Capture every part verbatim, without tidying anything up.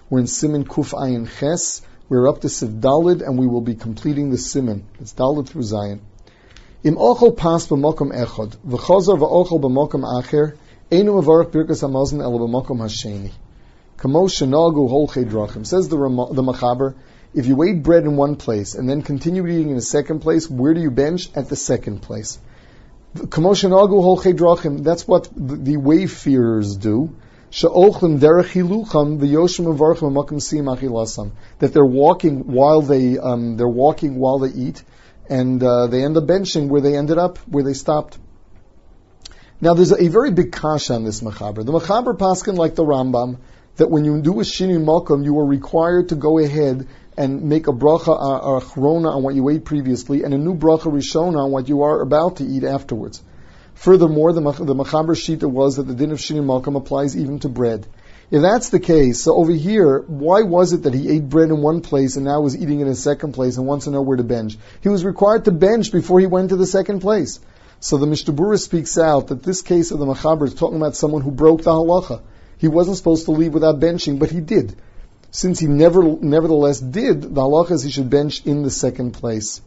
We're in Siman Kuf Ayin Ches. We're up to Siv Dalid, and we will be completing the Siman. It's Dalid through Zion. Im ochel pas b'mokom echad, v'chazar v'ochel b'mokom acher, einu mevarach birkas hamazon ela b'mokom hasheni. Kamo shenagu holchei drachim. Says the, the Machaber, if you ate bread in one place and then continue eating in a second place, where do you bench? At the second place. Kamo shenagu holchei drachim. That's what the, the wayfarers do. She'ochlim derech hilucham v'yoshim mevarachim b'mokom sim achilasam. That they're walking while they um, they're walking while they eat. And uh, they end up benching where they ended up, where they stopped. Now, there's a, a very big kasha on this Machaber. The Machaber paskin, like the Rambam, that when you do a shini makom, you are required to go ahead and make a bracha or achrona on what you ate previously, and a new bracha rishona on what you are about to eat afterwards. Furthermore, the, the Machaber shita was that the din of shini makom applies even to bread. If that's the case, so over here, why was it that he ate bread in one place and now was eating in a second place and wants to know where to bench? He was required to bench before he went to the second place. So the Mishnah Berurah speaks out that this case of the Machaber is talking about someone who broke the halacha. He wasn't supposed to leave without benching, but he did. Since he never, nevertheless did, the halacha is he should bench in the second place.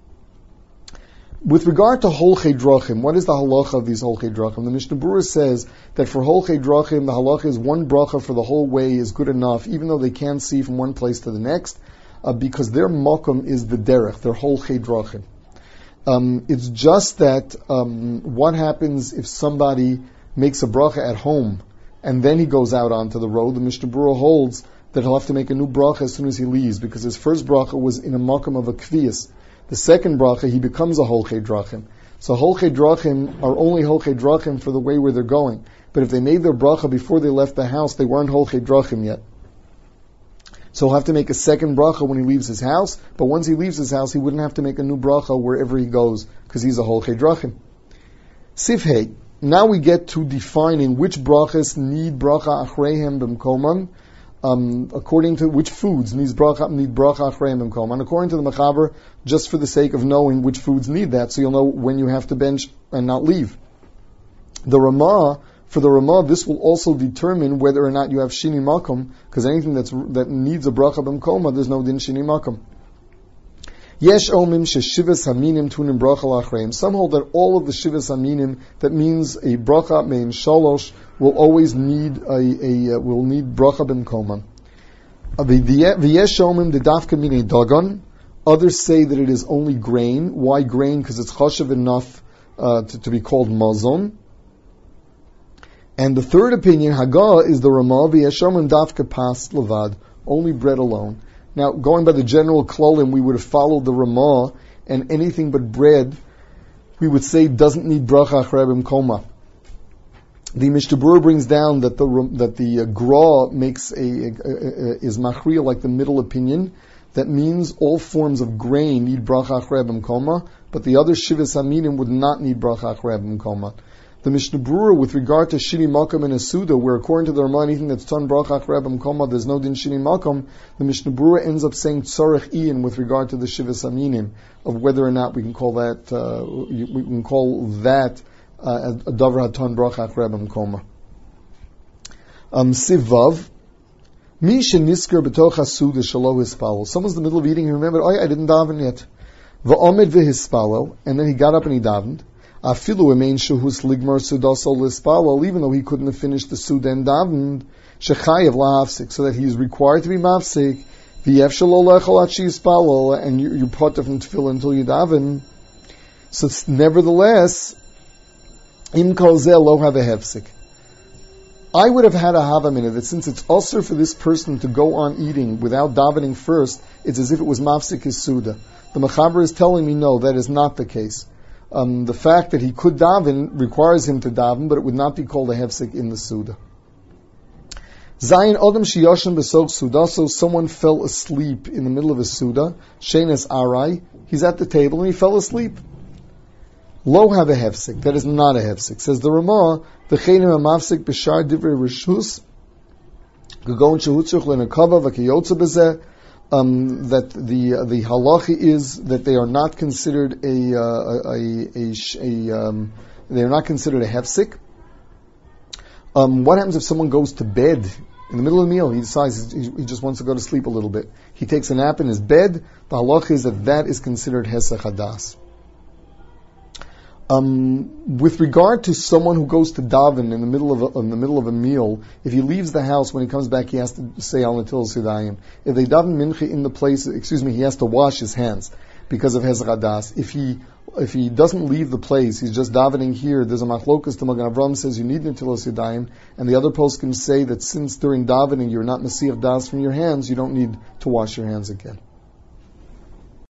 With regard to holchei drachim, what is the halacha of these holchei drachim? The Mishnah Berurah says that for holchei drachim, the halacha is one bracha for the whole way is good enough, even though they can't see from one place to the next, uh, because their makom is the derech, their holchei drachim. Um, it's just that um, what happens if somebody makes a bracha at home and then he goes out onto the road? The Mishnah Berurah holds that he'll have to make a new bracha as soon as he leaves, because his first bracha was in a makom of a kviyas. The second bracha, he becomes a holchei drachim. So holchei drachim are only holchei drachim for the way where they're going. But if they made their bracha before they left the house, they weren't holchei drachim yet. So he'll have to make a second bracha when he leaves his house, but once he leaves his house, he wouldn't have to make a new bracha wherever he goes, because he's a holchei drachim. Sifhei. Now we get to defining which brachas need bracha achreihem b'mkoman, Um, according to which foods need bracha need bracha achreim b'mkom, and according to the Machaber, just for the sake of knowing which foods need that, so you'll know when you have to bench and not leave. The Ramah, for the Ramah, this will also determine whether or not you have shini makom, because anything that's that needs a bracha b'mkoma, there's no din shini makom. Yesh omim sheshivas haminim tunim bracha lachreim. Some hold that all of the shivas haminim, that means a bracha meim shalosh, will always need a, a uh, will need bracha b'mkoma. V'yesh omim the dafka mine dagan. Others say that it is only grain. Why grain? Because it's chashav enough uh, to, to be called mazon. And the third opinion, Hagah, is the Ramah, v'yesh omim dafka pas levad, only bread alone. Now, going by the general klolim, we would have followed the Ramah, and anything but bread, we would say doesn't need bracha achrei b'mkoma. The Mishnah Berurah brings down that the that the uh, Gra makes a, a, a, a is machriya, like the middle opinion. That means all forms of grain need bracha achrei b'mkoma, but the other shivas aminim would not need bracha achrei b'mkoma. The Mishnah Berurah, with regard to shini makom and a suda, where according to the Ramah, anything that's ton bracha achrei b'mkoma, there's no din shini makom, the Mishnah Berurah ends up saying tzarech iyin with regard to the shivas aminim, of whether or not we can call that uh, we can call that uh, a davar haton bracha achrei b'mkoma. Um, Sivav, mi shenisker b'toch hasuda shelo hispalo. Someone's in the middle of eating, he remembered, oh, I didn't daven yet. V'omed v'hispalo, and then he got up and he davened. Afilu emain shehus ligmar sudasol lispalo, even though he couldn't have finished the suda and davened, shechayev lahafsik, so that he is required to be mafsik, v'yev shelo lechol at sheyispalo, and you, you put from tefillah until you daven. So nevertheless, im kol zeh lo have a hefsik. I would have had a havamina that since it's also for this person to go on eating without davening first, it's as if it was mafsik his suda. The Machaber is telling me no, that is not the case. Um, the fact that he could daven requires him to daven, but it would not be called a hefsek in the Suda. Zayin Odom Shiyoshin Besok Suda, so someone fell asleep in the middle of a Suda, Shenes Arai, he's at the table and he fell asleep. Lo have a hefsek, that is not a hefsek. Says the Ramah, V'cheinim ha-mafsek b'shar divrei rishus, Gagon shehutzuch lenakava v'kiyotza bezeh, Um, that the uh, the halacha is that they are not considered a uh, a a, a um, they are not considered a hefsek. Um, what happens if someone goes to bed In the middle of the meal, he decides he, he just wants to go to sleep a little bit. He takes a nap in his bed. The halach is that that is considered hesach hadas. Um, with regard to someone who goes to daven in the middle of a, in the middle of a meal, if he leaves the house, when he comes back, he has to say al natil sidayim. If they daven mincha in the place, excuse me, he has to wash his hands because of hesach hadas. If he if he doesn't leave the place, he's just davening here. There's a machlokas. The Magen Avraham says you need natil sidayim, and the other poskim say that since during davening you're not masiach das from your hands, you don't need to wash your hands again.